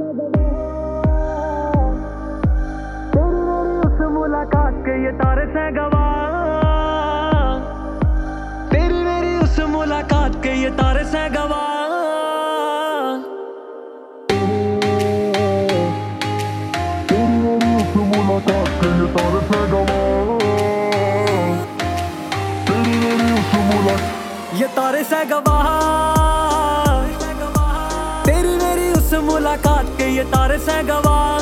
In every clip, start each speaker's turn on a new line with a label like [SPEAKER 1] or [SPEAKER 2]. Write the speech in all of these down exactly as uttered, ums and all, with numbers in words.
[SPEAKER 1] उस मुलाकात के ये तारे से गवाह, तेरी मेरी उस मुलाकात के ये तारे से गवाह। तेरी मेरी उस मुलाकात के ये तारे से गवाह, तेरी मेरी उस मुलाकात ये तारे से गवाह, तेरी मेरी उस मुलाकात के ये तारे से गवाह,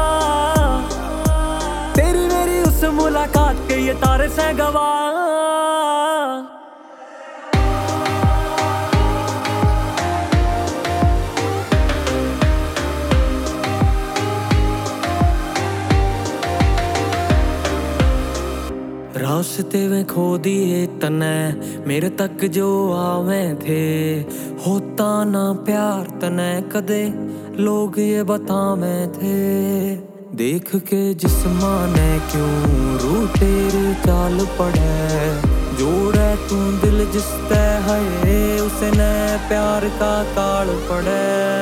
[SPEAKER 1] तेरी मेरी उस मुलाकात के ये तारे से गवाह। रास्ते में खो दिए तने मेरे तक जो आवे थे, होता ना प्यार तने कदे लोग ये बतावे थे। देख के जिस्माने क्यों रू तेरी चाल पड़े, जोड़े तू दिल जिसते है उसने प्यार का काल पड़े।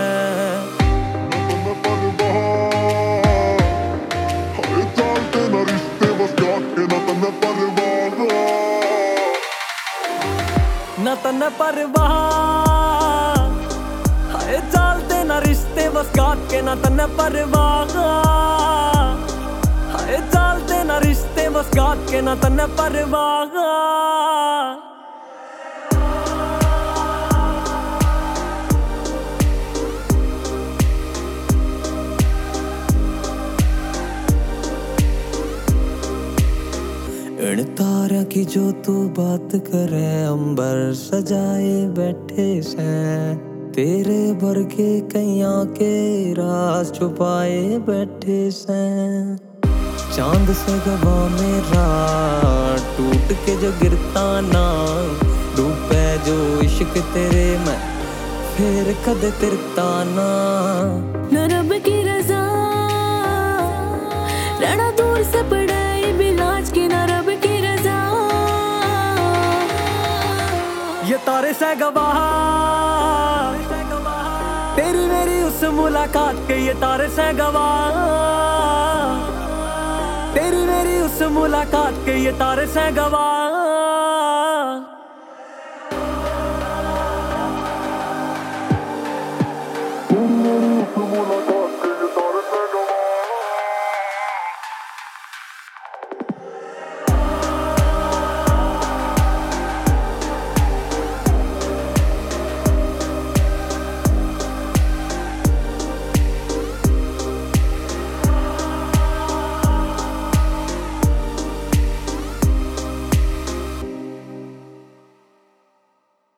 [SPEAKER 1] न तन परवाह हाय चलते न रिश्ते बस काट के, न तन परवाह हाय चलते न रिश्ते बस काट के, न तन परवाह। इन तारा की जो तू बात करे, अंबर सजाए बैठे से, तेरे वर्गे कैया के राज छुपाए बैठे से। चांद से गवा मेरा टूट के जो गिरता ना, डूबे जो इश्क तेरे में फिर कद तिरता ना।
[SPEAKER 2] न रब की रज़ा रहना दूर से पड़ाई बिलाज की, न रब की रज़ा
[SPEAKER 1] ये तारे से गवाह, तेरी मेरी उस मुलाकात के ये तारे से गवाह, तेरी मेरी उस मुलाकात के ये तारे से गवाह।